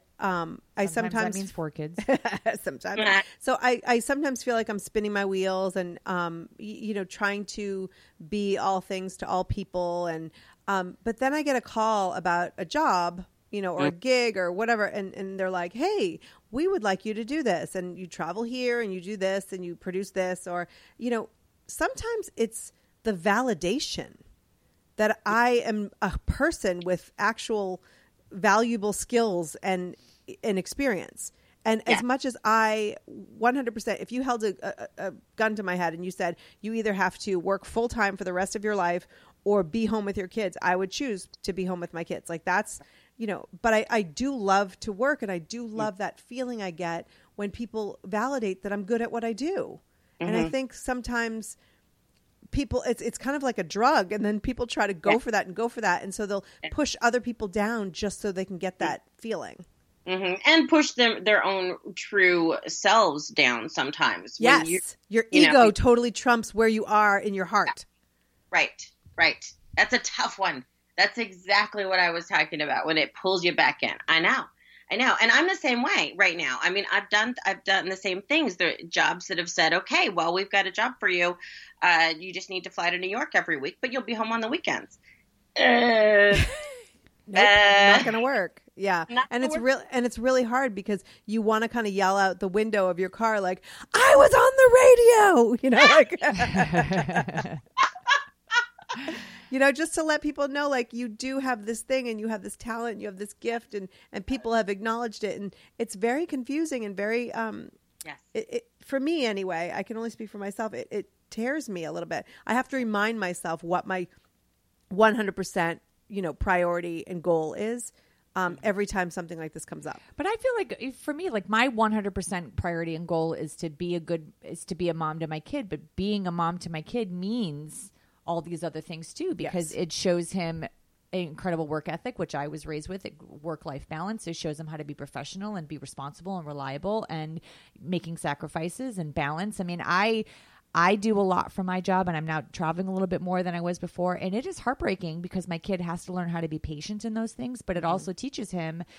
I sometimes that means 4 kids. Sometimes. So I sometimes feel like I'm spinning my wheels and, you know, trying to be all things to all people. And, but then I get a call about a job, you know, or a gig or whatever. And they're like, hey, we would like you to do this. And you travel here and you do this and you produce this, or, you know, sometimes it's the validation that I am a person with actual valuable skills and experience. And as much as I 100%, if you held a gun to my head and you said you either have to work full time for the rest of your life or be home with your kids, I would choose to be home with my kids. Like that's, you know, but I do love to work, and I do love that feeling I get when people validate that I'm good at what I do. And I think sometimes people, it's kind of like a drug, and then people try to go for that and go for that. And so they'll push other people down just so they can get that feeling. And push their own true selves down sometimes. Yes. Your ego totally trumps where you are in your heart. Right. That's a tough one. That's exactly what I was talking about, when it pulls you back in. I know. And I'm the same way right now. I mean, I've done the same things. There are jobs that have said, okay, well, we've got a job for you. You just need to fly to New York every week, but you'll be home on the weekends. Nope, not going to work. Yeah. And it's really hard because you want to kind of yell out the window of your car, like, I was on the radio, you know, like, you know, just to let people know, like, you do have this thing and you have this talent, and you have this gift, and people have acknowledged it. And it's very confusing and very, for me anyway, I can only speak for myself. It tears me a little bit. I have to remind myself what my 100%, you know, priority and goal is. Every time something like this comes up. But I feel like for me, like my 100% priority and goal is to be a mom to my kid. But being a mom to my kid means all these other things too, because it shows him an incredible work ethic, which I was raised with, work-life balance. It shows him how to be professional and be responsible and reliable and making sacrifices and balance. I mean, I do a lot for my job, and I'm now traveling a little bit more than I was before. And it is heartbreaking because my kid has to learn how to be patient in those things, but it also teaches him,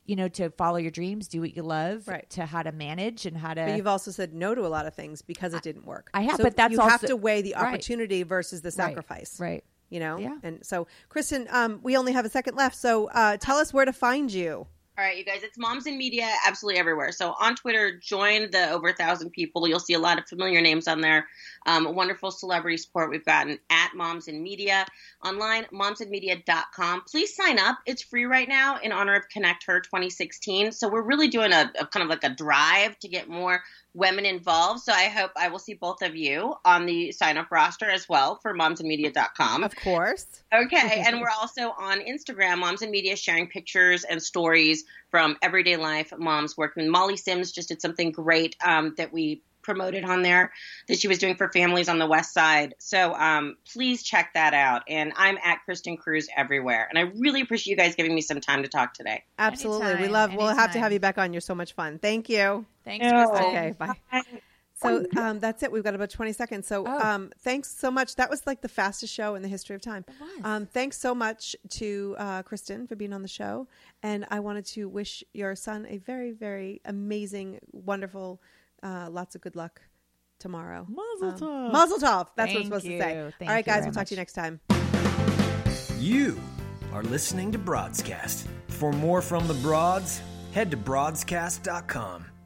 to follow your dreams, do what you love, right. to how to manage and how to. But you've also said no to a lot of things because it didn't work. I have, so but that's you also, have to weigh the opportunity versus the sacrifice. Right. Yeah. And so, Kristen, we only have a second left. So tell us where to find you. All right, you guys, it's Moms in Media absolutely everywhere. So on Twitter, join the over 1,000 people. You'll see a lot of familiar names on there. Wonderful celebrity support we've gotten at Moms in Media. Online, momsinmedia.com. Please sign up. It's free right now in honor of Connect Her 2016. So we're really doing a kind of like a drive to get more women involved. So I hope I will see both of you on the sign-up roster as well for momsinmedia.com. Of course. Okay. And we're also on Instagram, Moms in Media, sharing pictures and stories from everyday life moms working with Molly Sims. Just did something great that we promoted on there that she was doing for families on the West Side. So please check that out. And I'm at Kristen Cruz everywhere. And I really appreciate you guys giving me some time to talk today. Absolutely. Anytime. We'll have to have you back on. You're so much fun. Thank you. Thanks, Kristen. Okay, bye. So that's it. We've got about 20 seconds. So thanks so much. That was like the fastest show in the history of time. It was. Thanks so much to Kristen for being on the show. And I wanted to wish your son a very, very amazing, wonderful, lots of good luck tomorrow. Mazel tov. Mazel tov. That's what I'm Thank supposed you. to say. Thank All right, you guys. very We'll talk much. to you next time. You are listening to Broadscast. For more from the Broads, head to broadscast.com.